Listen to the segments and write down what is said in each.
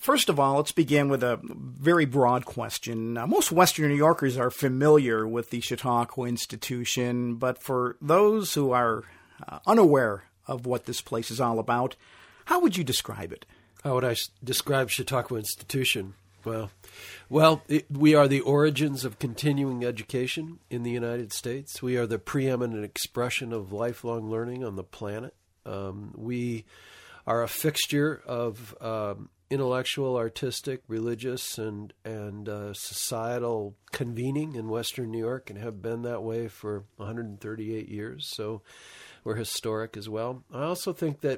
First of all, let's begin with a very broad question. Most Western New Yorkers are familiar with the Chautauqua Institution, but for those who are unaware of what this place is all about, how would you describe it? How would I describe Chautauqua Institution? We are the origins of continuing education in the United States. We are the preeminent expression of lifelong learning on the planet. We are a fixture of intellectual, artistic, religious, and societal convening in Western New York, and have been that way for 138 years. So we're historic as well. I also think that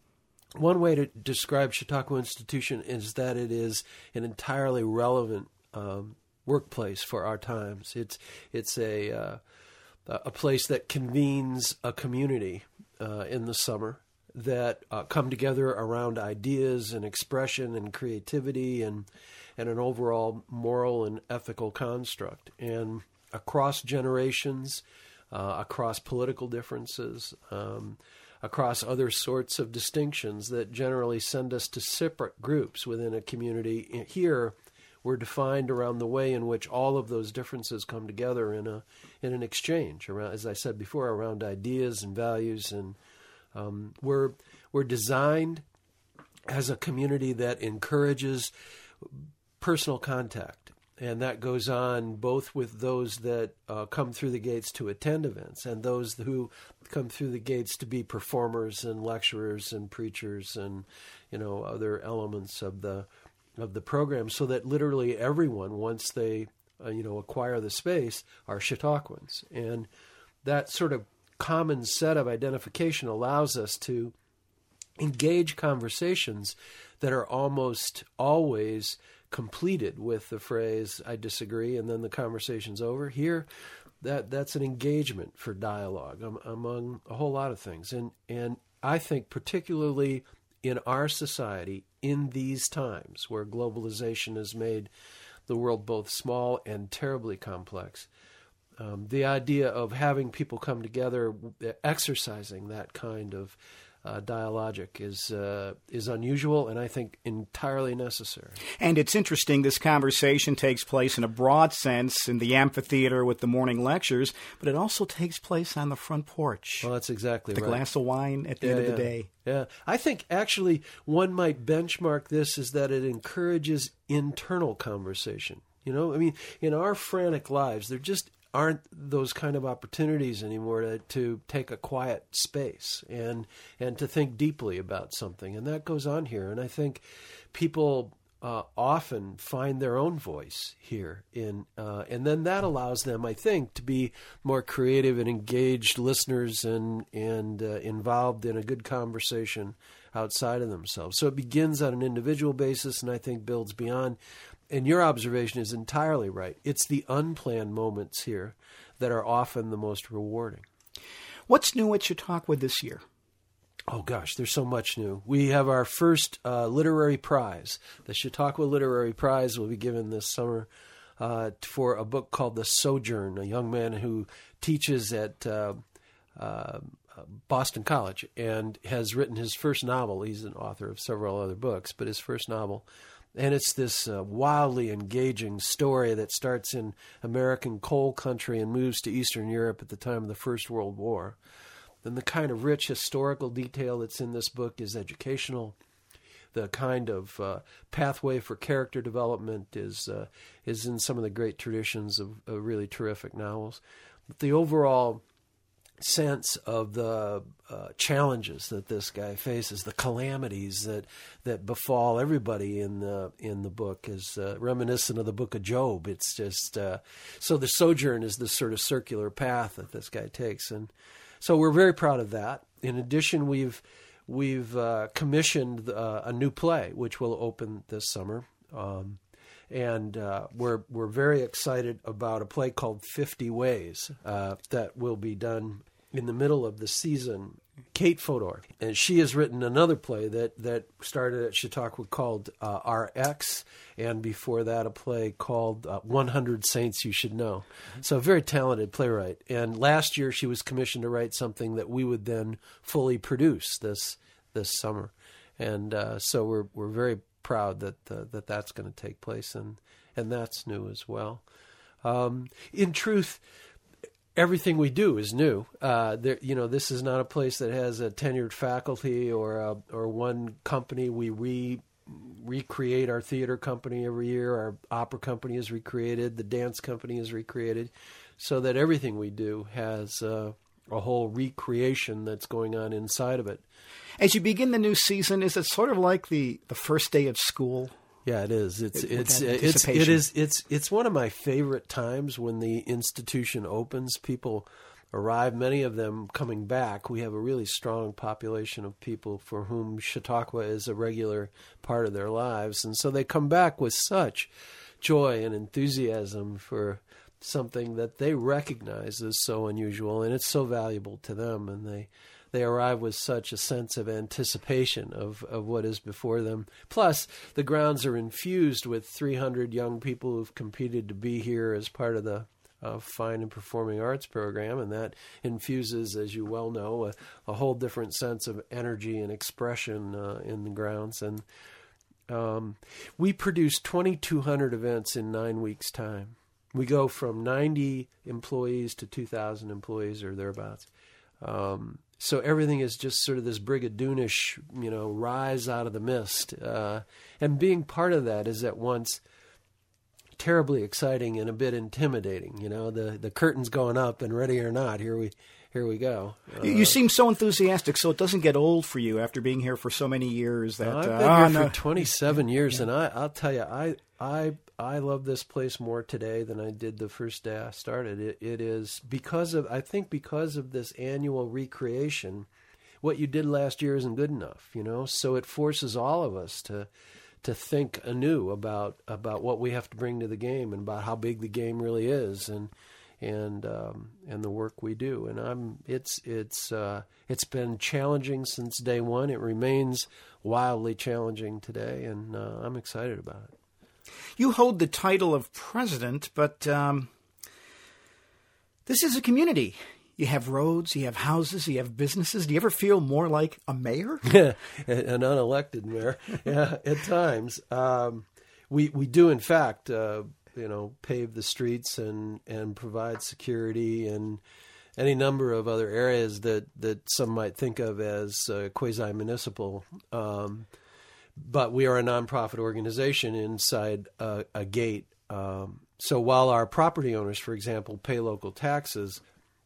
one way to describe Chautauqua Institution is that it is an entirely relevant workplace for our times. It's a place that convenes a community in the summer that come together around ideas and expression and creativity and an overall moral and ethical construct. And across generations, across political differences, across other sorts of distinctions that generally send us to separate groups within a community. Here, we're defined around the way in which all of those differences come together in an exchange, around, as I said before, around ideas and values. And we're designed as a community that encourages personal contact. And that goes on both with those that come through the gates to attend events and those who come through the gates to be performers and lecturers and preachers and, other elements of the program, so that literally everyone, once they, acquire the space, are Chautauquans. And that sort of common set of identification allows us to engage conversations that are almost always completed with the phrase, "I disagree," and then the conversation's over. Here, that's an engagement for dialogue among a whole lot of things. And I think particularly in our society, in these times where globalization has made the world both small and terribly complex, the idea of having people come together, exercising that kind of dialogic is unusual and I think entirely necessary. And it's interesting, this conversation takes place in a broad sense in the amphitheater with the morning lectures, but it also takes place on the front porch. Well, that's exactly right. The glass of wine at the end of the day. Yeah. I think actually one might benchmark this is that it encourages internal conversation. In our frantic lives, there just aren't those kind of opportunities anymore to take a quiet space and to think deeply about something. And that goes on here. And I think people often find their own voice here. And then that allows them, I think, to be more creative and engaged listeners and involved in a good conversation outside of themselves. So it begins on an individual basis and I think builds beyond. And your observation is entirely right. It's the unplanned moments here that are often the most rewarding. What's new at Chautauqua this year? Oh, gosh, there's so much new. We have our first literary prize. The Chautauqua Literary Prize will be given this summer for a book called The Sojourn, a young man who teaches at Boston College and has written his first novel. He's an author of several other books, but his first novel. And it's this wildly engaging story that starts in American coal country and moves to Eastern Europe at the time of the First World War. And the kind of rich historical detail that's in this book is educational. The kind of pathway for character development is in some of the great traditions of really terrific novels. But the overall sense of the challenges that this guy faces, the calamities that befall everybody in the book, is reminiscent of the book of Job. It's just so the sojourn is this sort of circular path that this guy takes, and so we're very proud of that. In addition, we've commissioned a new play which will open this summer. And we're very excited about a play called 50 Ways that will be done in the middle of the season. Kate Fodor, and she has written another play that started at Chautauqua called RX, and before that a play called 100 Saints You Should Know. So a very talented playwright. And last year she was commissioned to write something that we would then fully produce this summer. And so we're very proud that that's going to take place, and that's new as well. In truth, everything we do is new. This is not a place that has a tenured faculty or one company. We recreate our theater company every year. Our opera company is recreated. The dance company is recreated, so that everything we do has a whole recreation that's going on inside of it. As you begin the new season, is it sort of like the first day of school? Yeah, it is. It's one of my favorite times when the institution opens. People arrive, many of them coming back. We have a really strong population of people for whom Chautauqua is a regular part of their lives. And so they come back with such joy and enthusiasm for something that they recognize as so unusual, and it's so valuable to them. And they arrive with such a sense of anticipation of what is before them. Plus, the grounds are infused with 300 young people who've competed to be here as part of the Fine and Performing Arts program, and that infuses, as you well know, a whole different sense of energy and expression in the grounds. And we produce 2,200 events in 9 weeks' time. We go from 90 employees to 2,000 employees or thereabouts. So everything is just sort of this Brigadoonish, rise out of the mist. And being part of that is at once terribly exciting and a bit intimidating. The curtain's going up, and ready or not, here we go. You seem so enthusiastic, so it doesn't get old for you after being here for so many years. I've been here for 27 years, and I'll tell you, I love this place more today than I did the first day I started. It is because of this annual recreation. What you did last year isn't good enough, so it forces all of us to think anew about what we have to bring to the game and about how big the game really is, and the work we do. And it's been challenging since day one. It remains wildly challenging today, and I'm excited about it. You hold the title of president, but this is a community. You have roads, you have houses, you have businesses. Do you ever feel more like a mayor? An unelected mayor, yeah, at times. We do, in fact, pave the streets and provide security and any number of other areas that some might think of as quasi-municipal. But we are a nonprofit organization inside a gate. So while our property owners, for example, pay local taxes,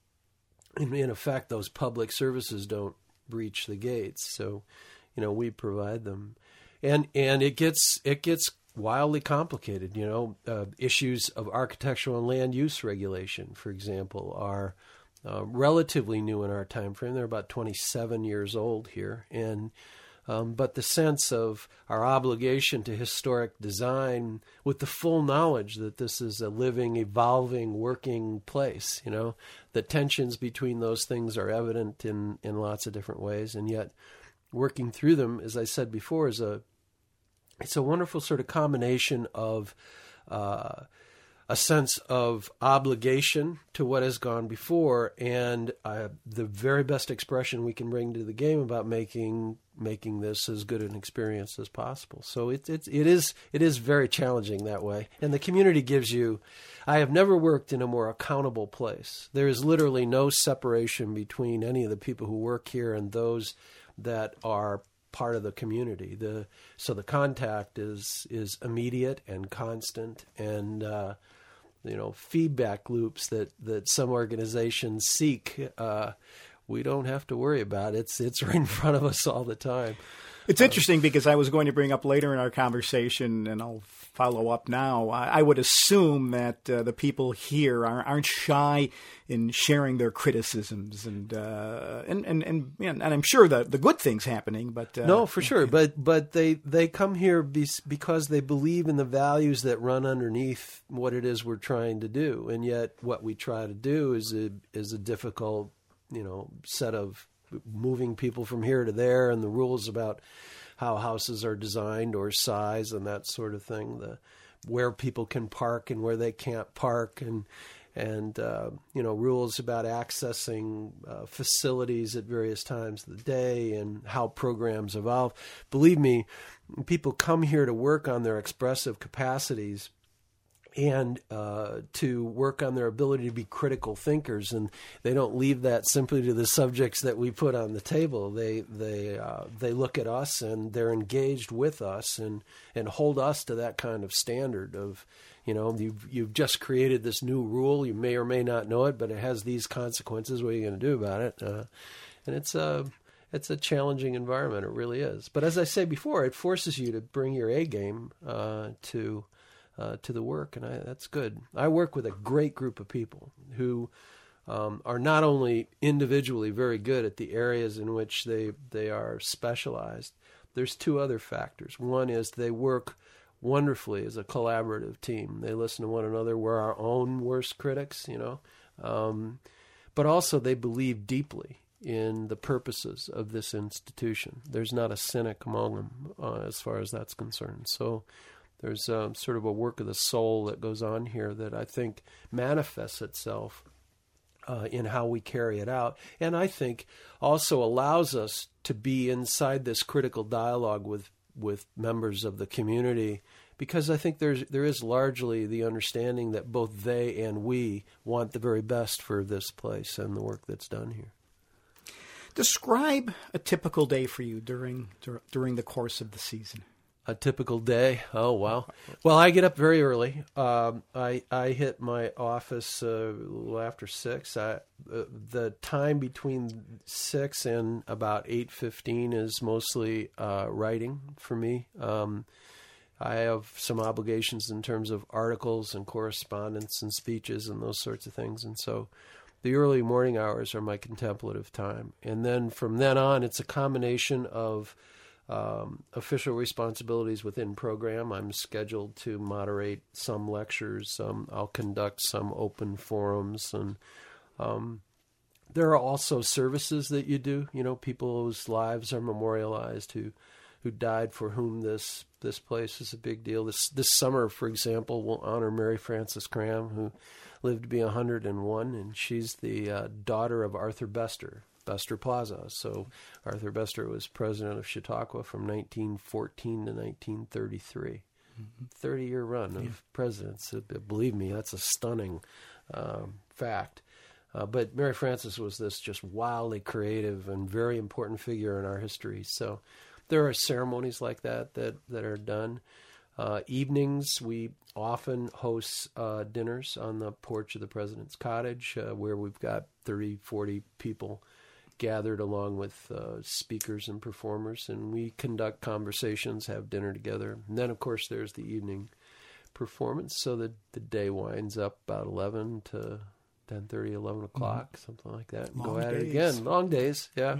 in effect, those public services don't breach the gates. So, we provide them, and it gets wildly complicated. Issues of architectural and land use regulation, for example, are relatively new in our time frame. They're about 27 years old here, and but the sense of our obligation to historic design with the full knowledge that this is a living, evolving, working place, the tensions between those things are evident in lots of different ways, and yet working through them, as I said before, it's a wonderful sort of combination of a sense of obligation to what has gone before, and the very best expression we can bring to the game about making this as good an experience as possible. So it is very challenging that way, and the community gives you. I have never worked in a more accountable place. There is literally no separation between any of the people who work here and those that are part of the community. So the contact is immediate and constant, and feedback loops that some organizations seek. We don't have to worry about it. It's right in front of us all the time. It's interesting because I was going to bring up later in our conversation, and I'll follow up now. I would assume that the people here aren't shy in sharing their criticisms, and I'm sure the good things happening. But no, for sure. But they come here because they believe in the values that run underneath what it is we're trying to do, and yet what we try to do is a difficult, set of moving people from here to there, and the rules about how houses are designed or size and that sort of thing, where people can park and where they can't park, and rules about accessing facilities at various times of the day and how programs evolve. Believe me, people come here to work on their expressive capacities and to work on their ability to be critical thinkers, and they don't leave that simply to the subjects that we put on the table. They look at us and they're engaged with us and hold us to that kind of standard of, you've just created this new rule. You may or may not know it, but it has these consequences. What are you going to do about it? And it's a challenging environment. It really is. But as I say before, it forces you to bring your A game to the work, and that's good. I work with a great group of people who are not only individually very good at the areas in which they are specialized. There's two other factors. One is they work wonderfully as a collaborative team. They listen to one another. We're our own worst critics, but also they believe deeply in the purposes of this institution. There's not a cynic among them as far as that's concerned. So there's sort of a work of the soul that goes on here that I think manifests itself in how we carry it out, and I think also allows us to be inside this critical dialogue with members of the community, because I think there is largely the understanding that both they and we want the very best for this place and the work that's done here. Describe a typical day for you during the course of the season. A typical day? Oh, wow. Well, I get up very early. I hit my office a little after 6. The time between 6 and about 8:15 is mostly writing for me. I have some obligations in terms of articles and correspondence and speeches and those sorts of things. And so the early morning hours are my contemplative time. And then from then on, it's a combination of official responsibilities within program. I'm scheduled to moderate some lectures. I'll conduct some open forums, and there are also services that you do. People whose lives are memorialized who died, for whom this place is a big deal. This summer, for example, we'll honor Mary Frances Graham, who lived to be 101, and she's the daughter of Arthur Bester Plaza. So Arthur Bester was president of Chautauqua from 1914 to 1933. 30-year run of presidents. Believe me, that's a stunning fact. But Mary Frances was this just wildly creative and very important figure in our history. So there are ceremonies like that are done. Evenings, we often host dinners on the porch of the President's Cottage, where we've got 30, 40 people gathered along with speakers and performers, and we conduct conversations, have dinner together. And then, of course, there's the evening performance, so the day winds up about 11 to 10:30, 11 o'clock, something like that, and go at it again. Long days, yeah.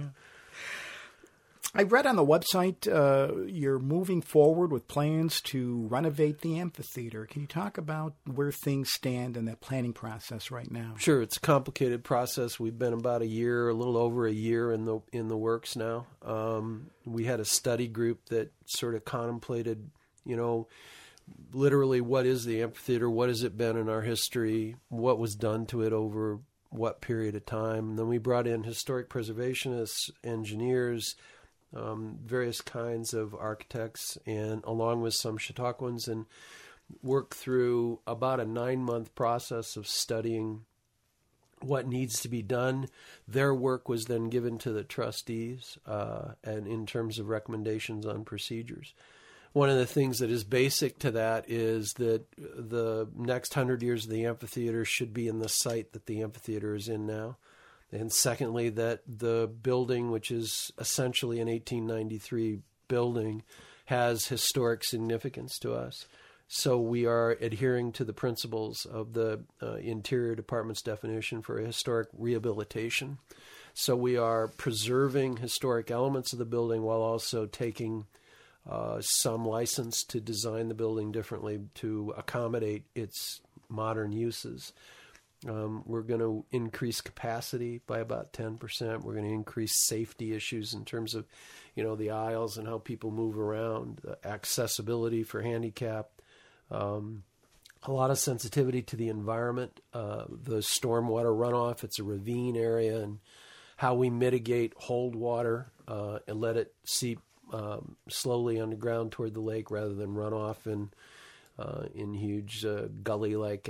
I read on the website you're moving forward with plans to renovate the amphitheater. Can you talk about where things stand in that planning process right now? Sure, it's a complicated process. We've been about a little over a year in the works now. We had a study group that sort of contemplated, literally what is the amphitheater, what has it been in our history, what was done to it over what period of time. And then we brought in historic preservationists, engineers, various kinds of architects, and along with some Chautauquans, and worked through about a 9-month process of studying what needs to be done. Their work was then given to the trustees, and in terms of recommendations on procedures. One of the things that is basic to that is that the next 100 years of the amphitheater should be in the site that the amphitheater is in now. And secondly, that the building, which is essentially an 1893 building, has historic significance to us. So we are adhering to the principles of the Interior Department's definition for a historic rehabilitation. So we are preserving historic elements of the building while also taking some license to design the building differently to accommodate its modern uses. We're going to increase capacity by about 10%. We're going to increase safety issues in terms of, the aisles and how people move around, accessibility for handicap, a lot of sensitivity to the environment, the stormwater runoff. It's a ravine area, and how we mitigate hold water and let it seep slowly underground toward the lake rather than run off in huge gully-like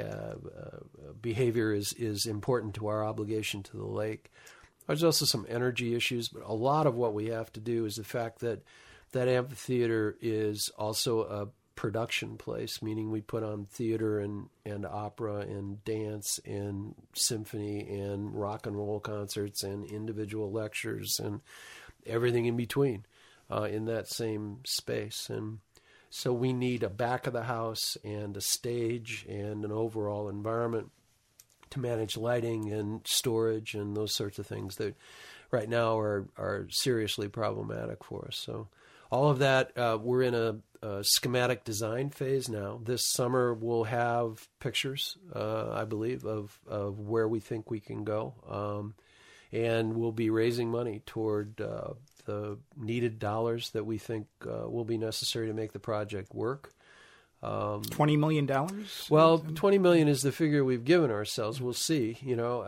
behavior is important to our obligation to the lake. There's also some energy issues, but a lot of what we have to do is the fact that that amphitheater is also a production place, meaning we put on theater and opera and dance and symphony and rock and roll concerts and individual lectures and everything in between in that same space. And so we need a back of the house and a stage and an overall environment to manage lighting and storage and those sorts of things that right now are seriously problematic for us. So all of that, we're in a schematic design phase now. This summer we'll have pictures, I believe, of where we think we can go. And we'll be raising money toward the needed dollars that we think will be necessary to make the project work. $20 million? Well, $20 million is the figure we've given ourselves. We'll see.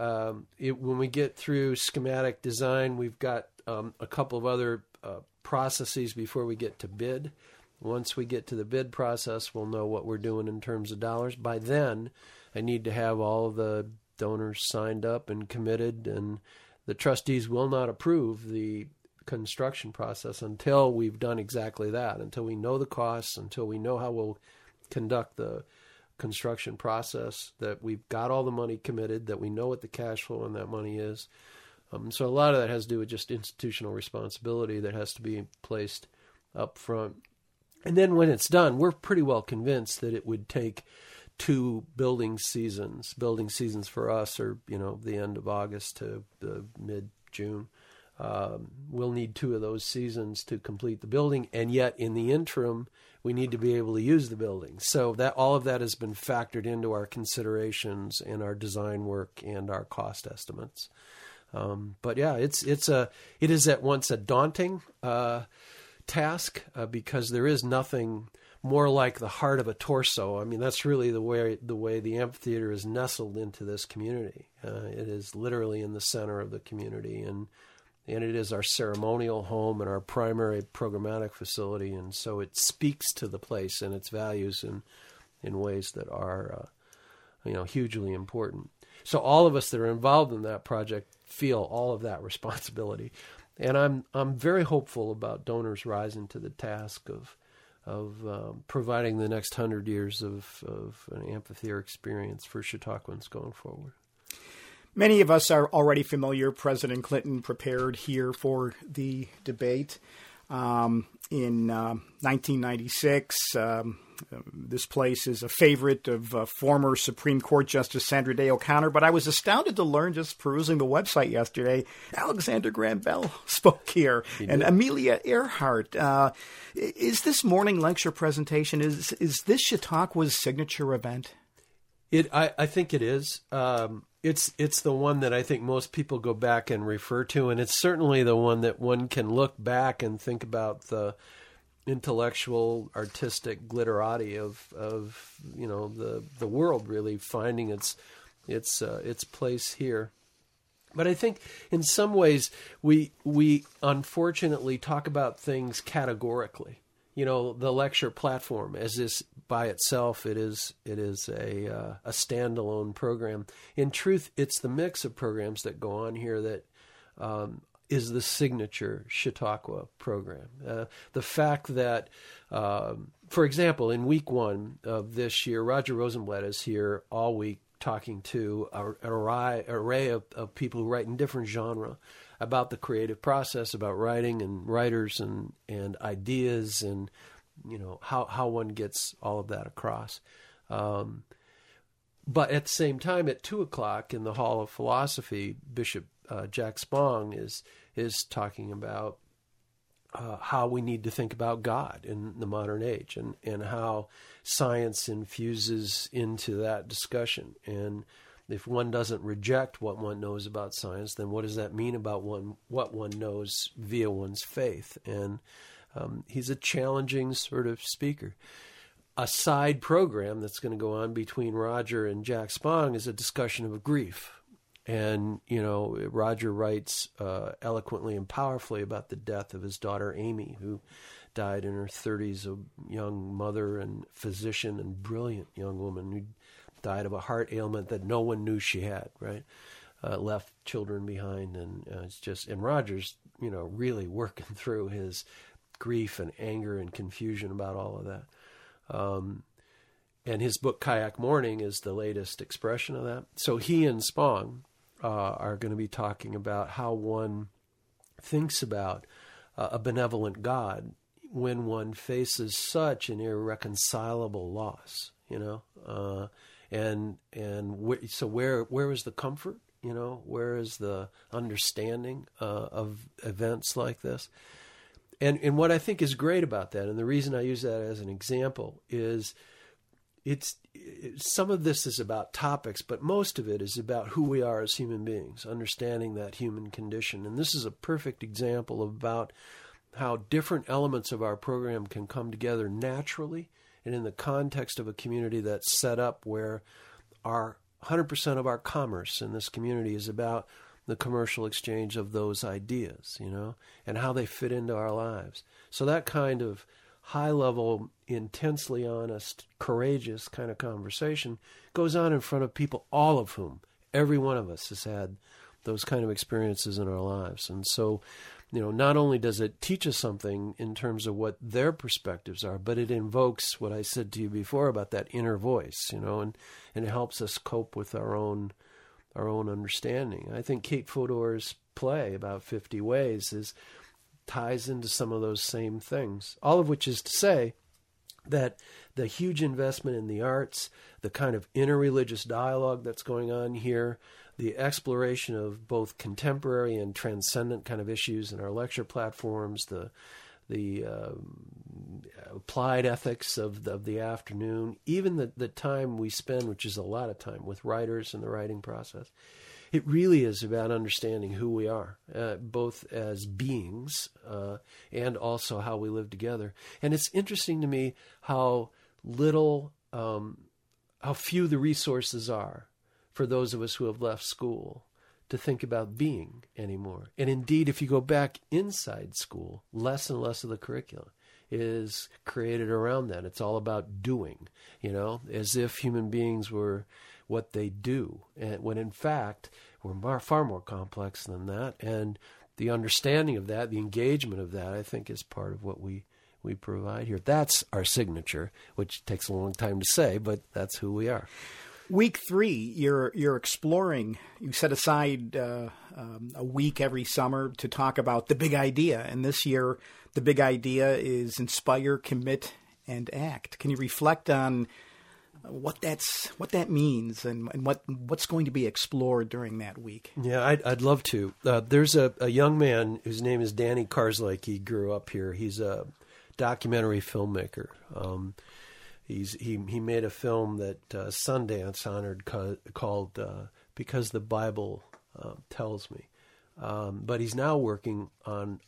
When we get through schematic design, we've got a couple of other processes before we get to bid. Once we get to the bid process, we'll know what we're doing in terms of dollars. By then, I need to have all of the donors signed up and committed, and the trustees will not approve the construction process until we've done exactly that, until we know the costs, until we know how we'll conduct the construction process, that we've got all the money committed, that we know what the cash flow on that money is. So a lot of that has to do with just institutional responsibility that has to be placed up front. And then when it's done, we're pretty well convinced that it would take 2 building seasons. Building seasons for us are, the end of August to the mid-June. We'll need 2 of those seasons to complete the building, and yet in the interim, we need to be able to use the building. So that all of that has been factored into our considerations and our design work and our cost estimates. But yeah, it is at once a daunting task because there is nothing more like the heart of a torso. I mean, that's really the way the amphitheater is nestled into this community. It is literally in the center of the community, and it is our ceremonial home and our primary programmatic facility, and so it speaks to the place and its values in ways that are hugely important. So all of us that are involved in that project feel all of that responsibility, and I'm very hopeful about donors rising to the task of providing the next 100 years of an amphitheater experience for Chautauquans going forward. Many of us are already familiar. President Clinton prepared here for the debate. In 1996, this place is a favorite of former Supreme Court Justice Sandra Day O'Connor, but I was astounded to learn, just perusing the website yesterday, Alexander Graham Bell spoke here, and Amelia Earhart. Is this morning lecture presentation, is this Chautauqua's signature event? I think it is. It's the one that I think most people go back and refer to, and it's certainly the one that one can look back and think about the intellectual, artistic glitterati of the world really finding its place here. But I think in some ways we unfortunately talk about things categorically. The lecture platform as this by itself, it is a standalone program. In truth, it's the mix of programs that go on here that is the signature Chautauqua program. The fact that, for example, in week 1 of this year, Roger Rosenblatt is here all week talking to an array of people who write in different genres about the creative process, about writing and writers and ideas and, how one gets all of that across. But at the same time, at 2:00 in the Hall of Philosophy, Bishop Jack Spong is talking about how we need to think about God in the modern age and how science infuses into that discussion. And if one doesn't reject what one knows about science, then what does that mean about what one knows via one's faith? And he's a challenging sort of speaker. A side program that's going to go on between Roger and Jack Spong is a discussion of grief. And, Roger writes eloquently and powerfully about the death of his daughter, Amy, who died in her 30s, a young mother and physician and brilliant young woman who died of a heart ailment that no one knew she had, right? Left children behind. And and Roger's, really working through his grief and anger and confusion about all of that. And his book, Kayak Morning, is the latest expression of that. So he and Spong are going to be talking about how one thinks about a benevolent God when one faces such an irreconcilable loss, so where is the comfort, where is the understanding of events like this? And what I think is great about that, and the reason I use that as an example, is some of this is about topics, but most of it is about who we are as human beings, understanding that human condition. And this is a perfect example about how different elements of our program can come together naturally and in the context of a community that's set up where 100% of our commerce in this community is about the commercial exchange of those ideas, and how they fit into our lives. So that kind of high-level, intensely honest, courageous kind of conversation goes on in front of people, all of whom, every one of us has had those kind of experiences in our lives. And so, not only does it teach us something in terms of what their perspectives are, but it invokes what I said to you before about that inner voice, and it helps us cope with our own understanding. I think Kate Fodor's play, About 50 Ways, ties into some of those same things, all of which is to say that the huge investment in the arts, the kind of interreligious dialogue that's going on here, the exploration of both contemporary and transcendent kind of issues in our lecture platforms, the applied ethics of the afternoon, even the time we spend, which is a lot of time, with writers in the writing process. It really is about understanding who we are, both as beings and also how we live together. And it's interesting to me how few the resources are for those of us who have left school to think about being anymore. And indeed, if you go back inside school, less and less of the curriculum is created around that. It's all about doing, as if human beings were what they do, and when in fact we're far more complex than that. And the understanding of that, the engagement of that, I think is part of what we provide here. That's our signature, which takes a long time to say, but that's who we are. Week 3, you're exploring. You set aside a week every summer to talk about the big idea, and this year the big idea is inspire, commit, and act. Can you reflect on what that means and what's going to be explored during that week? Yeah, I'd love to. There's a young man whose name is Danny Karslake. He grew up here. He's a documentary filmmaker. He made a film that Sundance honored called Because the Bible Tells Me. But he's now working on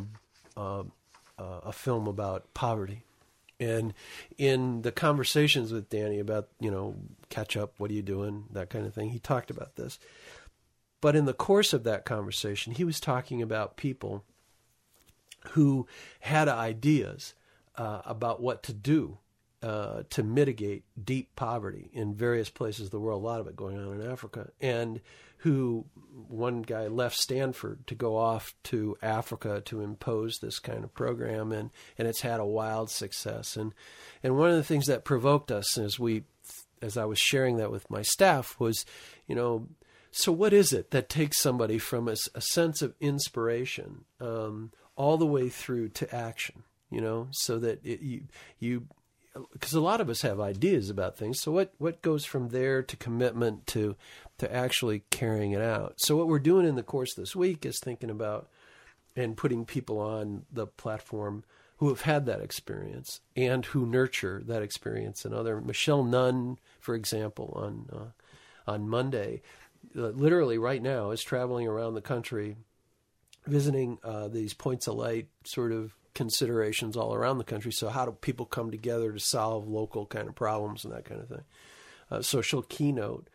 a film about poverty. And in the conversations with Danny about, catch up, what are you doing, that kind of thing, he talked about this. But in the course of that conversation, he was talking about people who had ideas about what to do to mitigate deep poverty in various places of the world, a lot of it going on in Africa, and one guy left Stanford to go off to Africa to impose this kind of program, and it's had a wild success. And one of the things that provoked us as I was sharing that with my staff was, so what is it that takes somebody from a sense of inspiration all the way through to action, so that you because a lot of us have ideas about things. So what goes from there to commitment to actually carrying it out? So what we're doing in the course this week is thinking about and putting people on the platform who have had that experience and who nurture that experience. And Michelle Nunn, for example, on Monday, literally right now is traveling around the country, visiting these points of light sort of considerations all around the country. So how do people come together to solve local kind of problems and that kind of thing? So she'll keynote.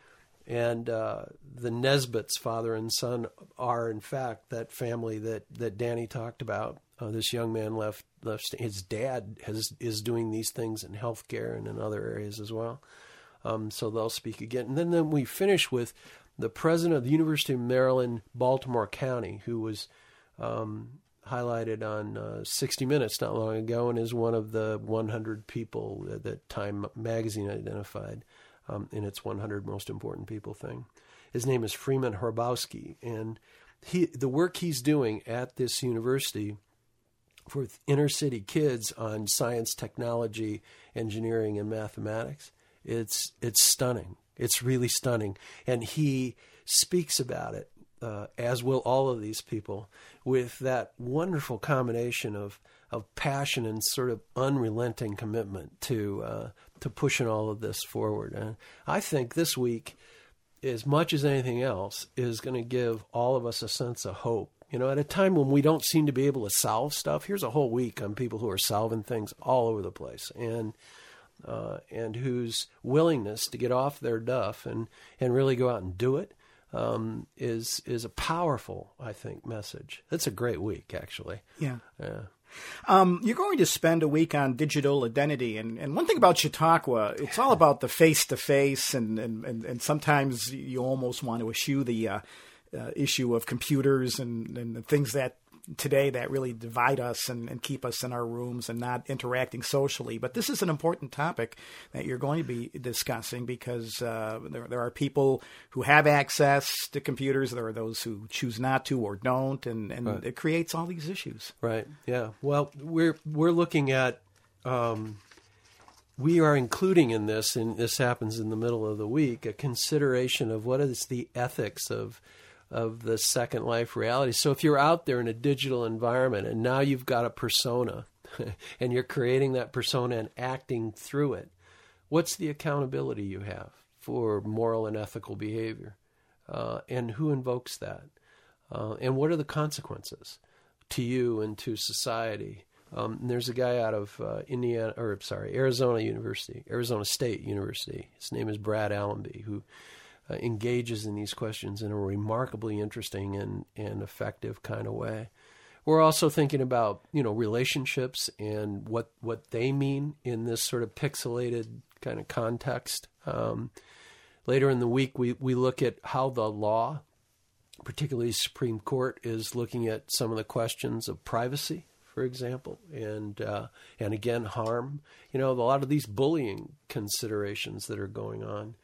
And the Nesbitts, father and son, are in fact that family that Danny talked about. This young man left. His dad is doing these things in healthcare and in other areas as well. So they'll speak again. And then we finish with the president of the University of Maryland, Baltimore County, who was highlighted on 60 Minutes not long ago and is one of the 100 people that Time magazine identified in its 100 most important people thing. His name is Freeman Hrabowski, and the work he's doing at this university for inner city kids on science, technology, engineering, and mathematics, it's stunning. It's really stunning. And he speaks about it, as will all of these people, with that wonderful combination of passion and sort of unrelenting commitment to pushing all of this forward. And I think this week, as much as anything else, is going to give all of us a sense of hope. You know, at a time when we don't seem to be able to solve stuff, here's a whole week on people who are solving things all over the place, and whose willingness to get off their duff and really go out and do it is a powerful, I think, message. It's a great week, actually. Yeah. You're going to spend a week on digital identity, and one thing about Chautauqua, it's all about the face-to-face, and sometimes you almost want to eschew the issue of computers and the things that today that really divide us and keep us in our rooms and not interacting socially. But this is an important topic that you're going to be discussing because there are people who have access to computers. There are those who choose not to or don't, and right. It creates all these issues. Right. Yeah. Well, we're looking at we are including in this, and this happens in the middle of the week, a consideration of what is the ethics of the Second Life reality. So if you're out there in a digital environment and now you've got a persona and you're creating that persona and acting through it, what's the accountability you have for moral and ethical behavior? And who invokes that? And what are the consequences to you and to society? There's a guy out of Arizona State University. His name is Brad Allenby, who engages in these questions in a remarkably interesting and effective kind of way. We're also thinking about, relationships and what they mean in this sort of pixelated kind of context. Later in the week, we look at how the law, particularly Supreme Court, is looking at some of the questions of privacy, for example, and again, harm. A lot of these bullying considerations that are going on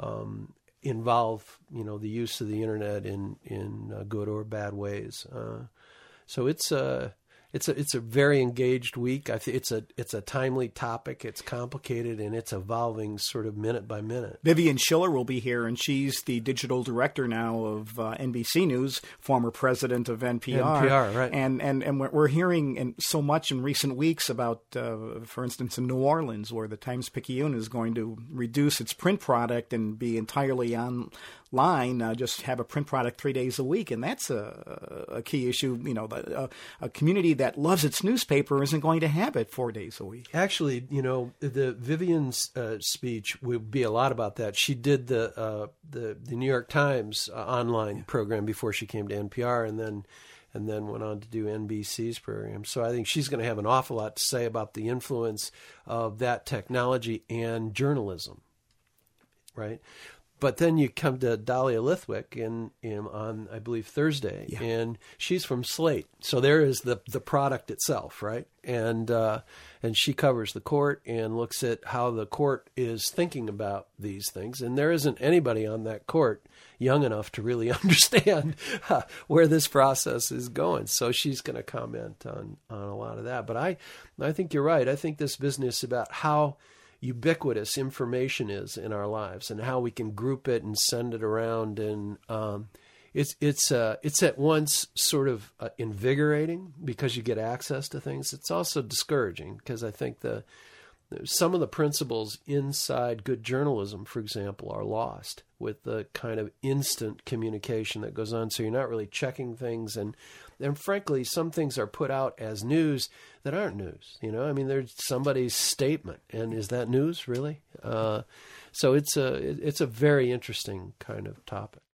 involve, the use of the internet in good or bad ways. So it's a very engaged week. I think it's a timely topic. It's complicated and it's evolving sort of minute by minute. Vivian Schiller will be here, and she's the digital director now of NBC News, former president of NPR. NPR, right? And we're hearing so much in recent weeks about, for instance, in New Orleans, where the Times-Picayune is going to reduce its print product and be entirely online, just have a print product 3 days a week, and that's a key issue. A community that loves its newspaper isn't going to have it 4 days a week. Actually, the Vivian's speech would be a lot about that. She did the New York Times online program before she came to NPR, and then went on to do NBC's program. So I think she's going to have an awful lot to say about the influence of that technology and journalism, right? But then you come to Dahlia Lithwick on, I believe, Thursday, yeah. And she's from Slate. So there is the product itself, right? And she covers the court and looks at how the court is thinking about these things. And there isn't anybody on that court young enough to really understand where this process is going. So she's going to comment on a lot of that. But I think you're right. I think this business about how ubiquitous information is in our lives and how we can group it and send it around, and it's at once sort of invigorating because you get access to things. It's also discouraging because I think some of the principles inside good journalism, for example, are lost with the kind of instant communication that goes on. So you're not really checking things. And frankly, some things are put out as news that aren't news. You know, I mean, there's somebody's statement. And is that news, really? So it's a very interesting kind of topic.